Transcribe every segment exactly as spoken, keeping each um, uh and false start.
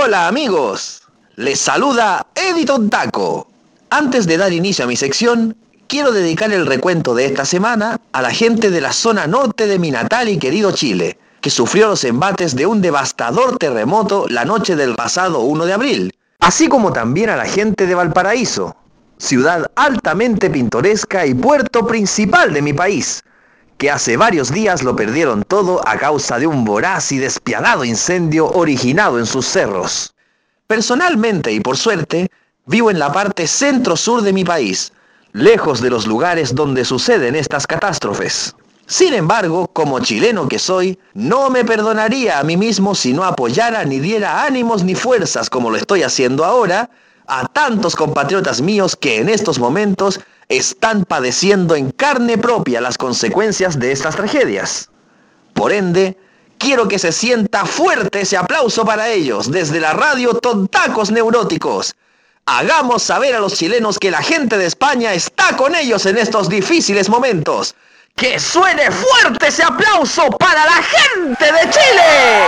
Hola amigos, les saluda Eddie Tontaco. Antes de dar inicio a mi sección, quiero dedicar el recuento de esta semana a la gente de la zona norte de mi natal y querido Chile, que sufrió los embates de un devastador terremoto la noche del pasado uno de abril, así como también a la gente de Valparaíso, ciudad altamente pintoresca y puerto principal de mi país, que hace varios días lo perdieron todo a causa de un voraz y despiadado incendio originado en sus cerros. Personalmente y por suerte, vivo en la parte centro-sur de mi país, lejos de los lugares donde suceden estas catástrofes. Sin embargo, como chileno que soy, no me perdonaría a mí mismo si no apoyara ni diera ánimos ni fuerzas como lo estoy haciendo ahora a tantos compatriotas míos que en estos momentos están padeciendo en carne propia las consecuencias de estas tragedias. Por ende, quiero que se sienta fuerte ese aplauso para ellos desde la radio Tontacos Neuróticos. Hagamos saber a los chilenos que la gente de España está con ellos en estos difíciles momentos. ¡Que suene fuerte ese aplauso para la gente de Chile!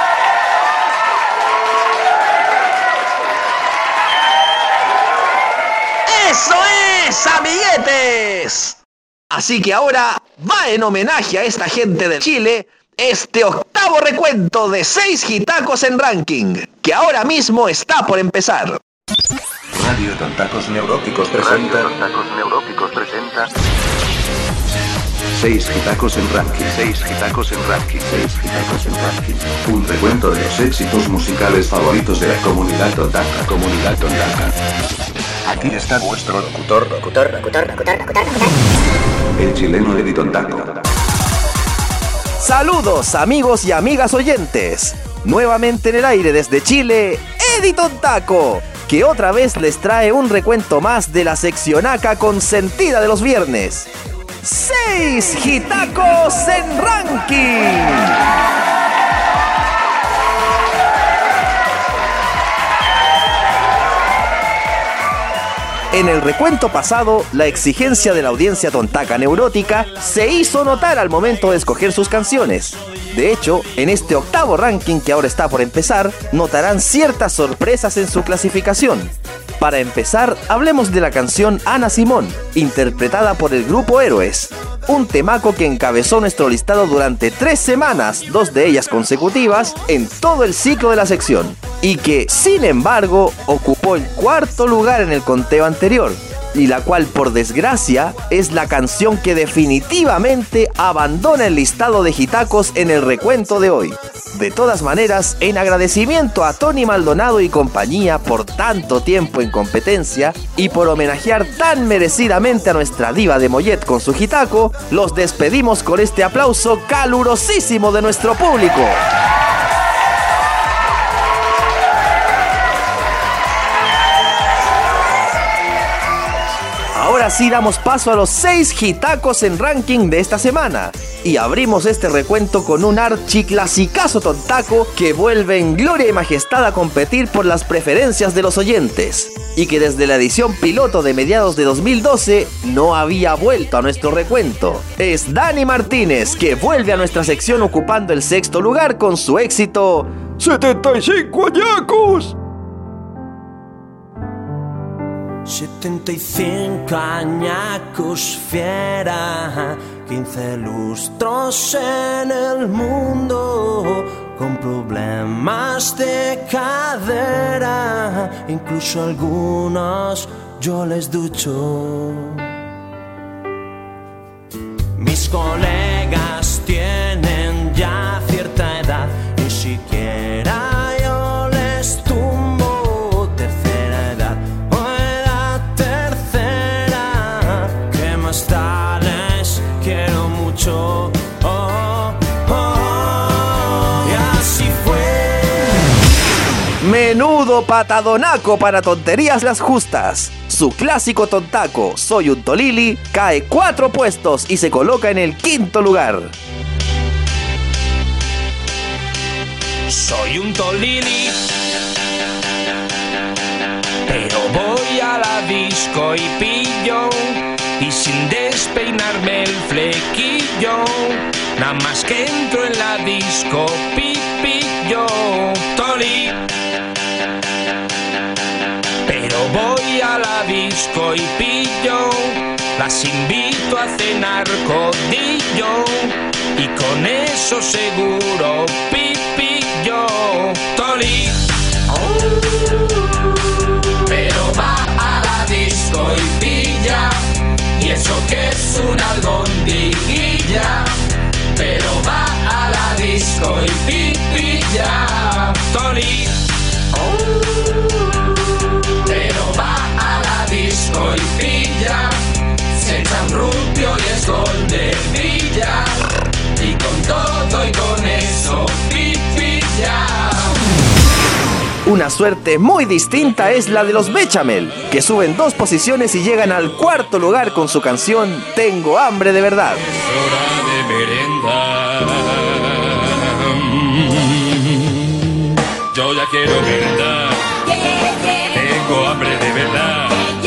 ¡Eso es, amiguetes! Así que ahora va en homenaje a esta gente de Chile este octavo recuento de seis hitacos en ranking, que ahora mismo está por empezar. Radio Tontacos Neuróticos presenta... Radio Tontacos Neuróticos presenta... seis hitacos en ranking. seis hitacos en ranking. seis hitacos en ranking. Un recuento de los éxitos musicales favoritos de la comunidad tontaca. Comunidad tontaca. Aquí está vuestro locutor, Locutor, locutor, locutor, locutor, locutor. el chileno Eddie Tontaco. Saludos amigos y amigas oyentes. Nuevamente en el aire desde Chile, Eddie Tontaco, que otra vez les trae un recuento más de la seccionaca consentida de los viernes. ¡Seis hitacos en ranking! En el recuento pasado, la exigencia de la audiencia tontaca neurótica se hizo notar al momento de escoger sus canciones. De hecho, en este octavo ranking que ahora está por empezar, notarán ciertas sorpresas en su clasificación. Para empezar, hablemos de la canción Ana Simón, interpretada por el grupo Héroes. Un temaco que encabezó nuestro listado durante tres semanas, dos de ellas consecutivas, en todo el ciclo de la sección. Y que, sin embargo, ocupó el cuarto lugar en el conteo anterior. Y la cual, por desgracia, es la canción que definitivamente abandona el listado de hitacos en el recuento de hoy. De todas maneras, en agradecimiento a Tony Maldonado y compañía por tanto tiempo en competencia y por homenajear tan merecidamente a nuestra diva de Mollet con su hitaco, los despedimos con este aplauso calurosísimo de nuestro público. Ahora sí damos paso a los seis hitacos en ranking de esta semana y abrimos este recuento con un archiclasicazo tontaco que vuelve en gloria y majestad a competir por las preferencias de los oyentes y que desde la edición piloto de mediados de dos mil doce no había vuelto a nuestro recuento. Es Dani Martínez, que vuelve a nuestra sección ocupando el sexto lugar con su éxito setenta y cinco añacos. setenta y cinco añacos fiera, quince lustros en el mundo, con problemas de cadera, incluso algunos yo les ducho. Mis colegas tienen ya cierta edad, ni siquiera yo les tumbo tercera edad. Quiero mucho, oh, oh, oh, y así fue. Menudo patadonaco para tonterías las justas. Su clásico tontaco, Soy un Tolili, cae cuatro puestos y se coloca en el quinto lugar. Soy un Tolili, pero voy a la disco y pillo, y sin despeinarme el flequillo, nada más que entro en la disco, pipillo, Toli, voy a la disco y pillo, las invito a cenar codillo y con eso seguro pipillo. Toli, pero va a la disco y pilla, y eso que es una albondiguilla, pero va a la disco y pipilla. Toli, pero va a la disco y pilla, se echa un rubio y es gol de Villa, y con todo y con eso pipilla. Una suerte muy distinta es la de los Bechamel, que suben dos posiciones y llegan al cuarto lugar con su canción Tengo hambre de verdad. Es hora de merenda. Yo ya quiero merendar. Tengo hambre de verdad.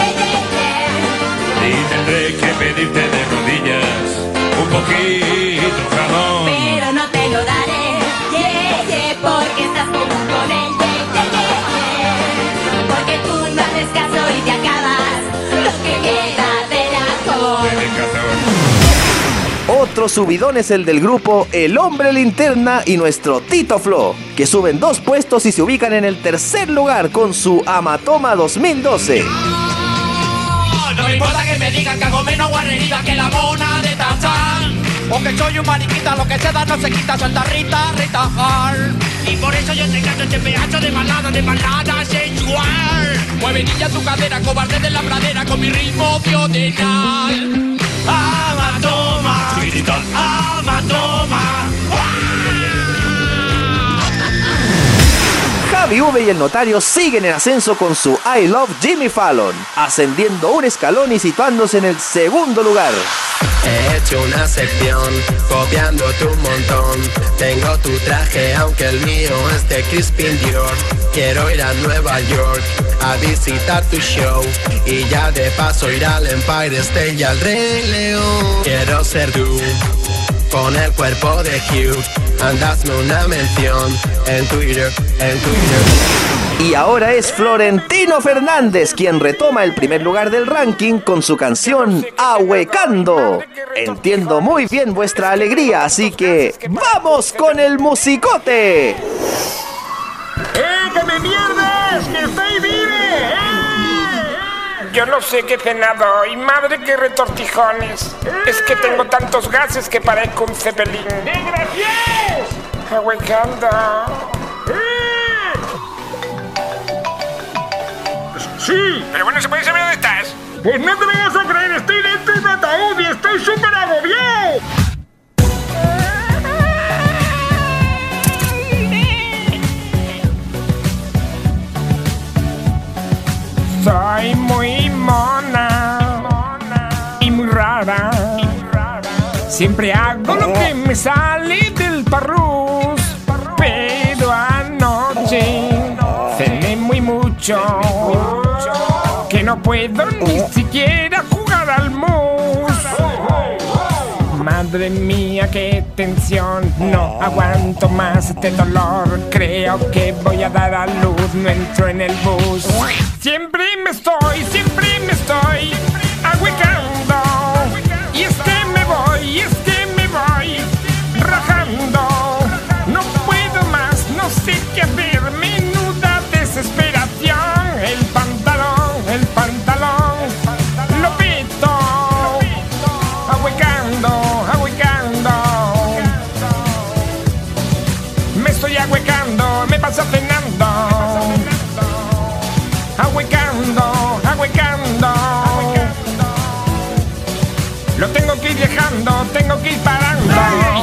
Y tendré que pedirte de rodillas un poquito jamón. Pero no te lo daré, yeah, yeah, porque estás con con él, yeah, yeah, yeah. Porque tú no haces caso y te acabas lo que queda del alcohol. Otro subidón es el del grupo El Hombre Linterna y nuestro Tito Flo, que suben dos puestos y se ubican en el tercer lugar con su Amatoma dos mil doce. No me importa que me digan que hago menos guarrería que la mona de Tarzán, o que soy un mariquita, lo que se da no se quita, suelta Rita, Rita Hall. Y por eso yo te canto este pedazo de balada, de balada sensual. Mueve niña tu cadera, cobarde de la pradera, con mi ritmo pioneral. Amatoma, Amatoma. Javi V y el Notario siguen en ascenso con su I Love Jimmy Fallon, ascendiendo un escalón y situándose en el segundo lugar. He hecho una sección, copiándote un montón. Tengo tu traje, aunque el mío es de Crispin Dior. Quiero ir a Nueva York a visitar tu show, y ya de paso ir al Empire State y al Rey León. Quiero ser tú, con el cuerpo de Hugh. Andasme una mención en Twitter, en Twitter. Y ahora es Florentino Fernández quien retoma el primer lugar del ranking con su canción Ahuecando. Entiendo muy bien vuestra alegría, así que ¡vamos con el musicote! ¡Eh, que me pierdes! ¡Que estoy vive! ¡Eh! Yo no sé qué he cenado hoy, madre que retortijones. Es que tengo tantos gases que parezco un cepelín. ¡Desgraciados! Ahuecando. Sí. Pero bueno, ¿se puede saber dónde estás? Pues no te vayas a creer, estoy dentro de un ataúd y estoy súper agobiado. Soy muy mona y muy rara. Siempre hago lo que me sale del parrús. Pero anoche cené muy mucho, que no puedo ni siquiera jugar al mus. Madre mía, qué tensión, no aguanto más este dolor. Creo que voy a dar a luz, no entro en el bus. Siempre me estoy, siempre me estoy ahuecando. Y es que me voy, y es que me voy rajando. No puedo más, no sé qué hacer, menuda desesperación. El pantalón, el pantalón, lo pito, ahuecando, ahuecando. Me estoy ahuecando, me paso cenando. Ahuecando, ahuecando. Lo tengo que ir dejando, tengo que ir parando.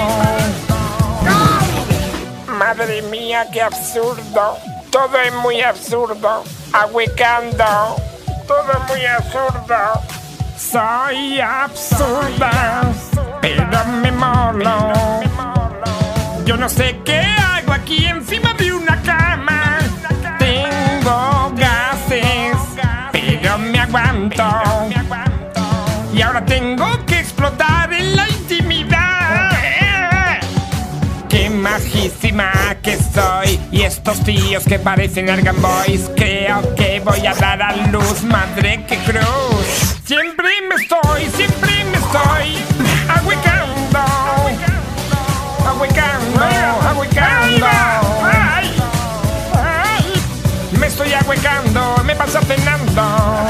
Madre mía, qué absurdo. Todo es muy absurdo. Ahuecando. Todo es muy absurdo. Soy absurda, pero me molo. Yo no sé qué hago aquí encima de una cama. Tengo gases, pero me aguanto. Y ahora tengo que explotar en la intimidad. Qué majísima que soy. Y Y estos tíos que parecen Argan Boys, creo que voy a dar a luz, madre que cruz. Siempre me estoy, siempre me estoy ahuecando, ahuecando, ahuecando. Ay, ay, me estoy ahuecando, me pasa cenando.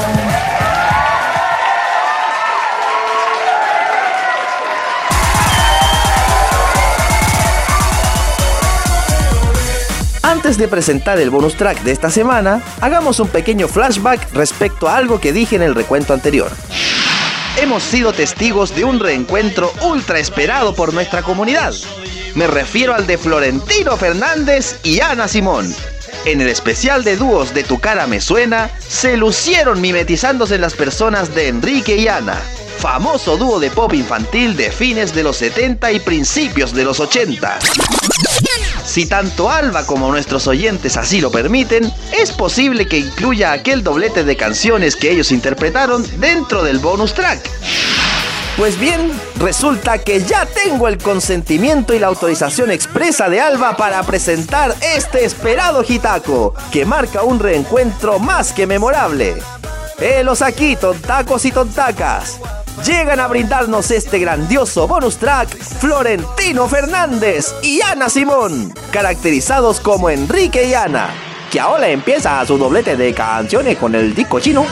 Antes de presentar el bonus track de esta semana, hagamos un pequeño flashback respecto a algo que dije en el recuento anterior. Hemos sido testigos de un reencuentro ultra esperado por nuestra comunidad. Me refiero al de Florentino Fernández y Ana Simón. En el especial de dúos de Tu Cara Me Suena, se lucieron mimetizándose en las personas de Enrique y Ana, famoso dúo de pop infantil de fines de los setenta y principios de los ochenta. Si tanto Alba como nuestros oyentes así lo permiten, es posible que incluya aquel doblete de canciones que ellos interpretaron dentro del bonus track. Pues bien, resulta que ya tengo el consentimiento y la autorización expresa de Alba para presentar este esperado hitaco, que marca un reencuentro más que memorable. Helos aquí, tontacos y tontacas. Llegan a brindarnos este grandioso bonus track Florentino Fernández y Ana Simón, caracterizados como Enrique y Ana, que ahora empieza su doblete de canciones con el disco chino.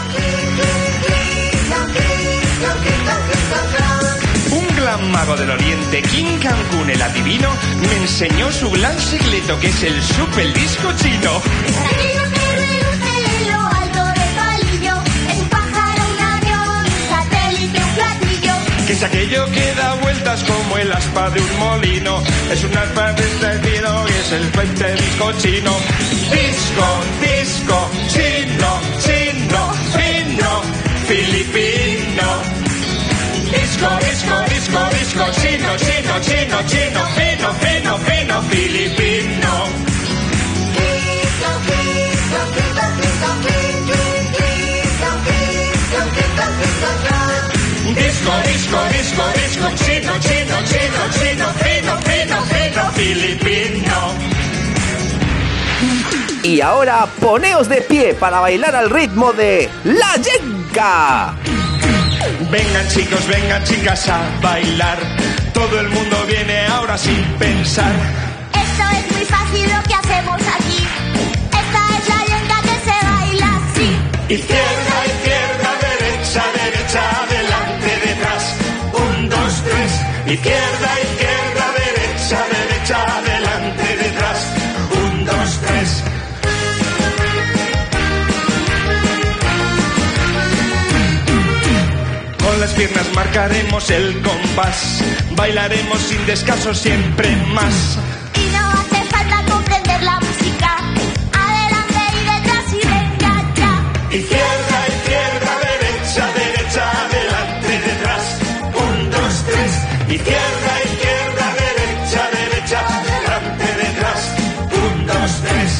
Un gran mago del oriente, King Cancún el adivino, me enseñó su gran secreto, que es el super disco chino. Que es aquello que da vueltas como el aspa de un molino. Es un aspa de estilo y es el puente disco chino. Disco, disco, chino, chino, fino, filipino. Disco, disco, disco, disco, chino, chino, chino, chino, fino, fino, fino, filipino. Disco, disco, disco, disco, disco, disco, chino, chino, chino, chino, fino, fino, fino, filipino. Y ahora poneos de pie para bailar al ritmo de La Yenca. Vengan chicos, vengan chicas a bailar. Todo el mundo viene ahora sin pensar. Esto es muy fácil lo que hacemos aquí. Esta es la yenca que se baila así. Izquierda, izquierda, derecha, derecha, adelante, detrás. Un, dos, tres. Izquierda, izquierda, derecha, derecha, adelante, detrás. Un, dos, tres. Con las piernas marcaremos el compás. Bailaremos sin descanso siempre más. Y no hace falta comprender la música. Adelante y detrás y venga ya. Izquierda, izquierda, derecha, derecha, adelante, detrás. Un, dos, tres. Izquierda, izquierda, derecha, derecha, adelante, detrás. Un, dos, tres.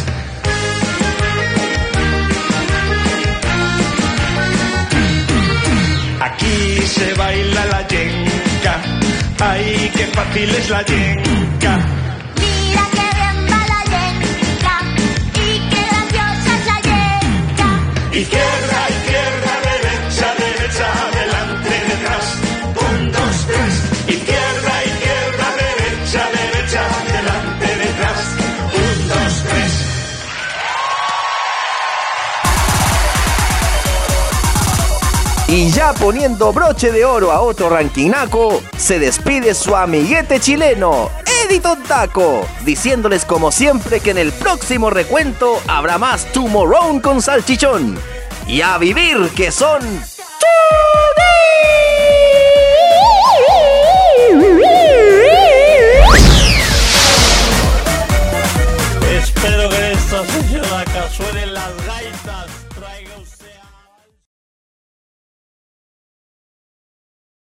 Aquí se baila la yenca. Ay, qué fácil es la yenca. Mira que bien va la yenca. Y qué graciosa es la yenca. Izquierda, izquierda, derecha, derecha, adelante, detrás. Un, dos, tres. Izquierda, izquierda, derecha, derecha, adelante, detrás. Un, dos, tres. Y ya poniendo broche de oro a otro ranquinaco, se despide su amiguete chileno, Eddie Tontaco, diciéndoles como siempre que en el próximo recuento habrá más Tomorrow con salchichón. Y a vivir que son... Espero que esta señora que suene las gaitas traiga usted...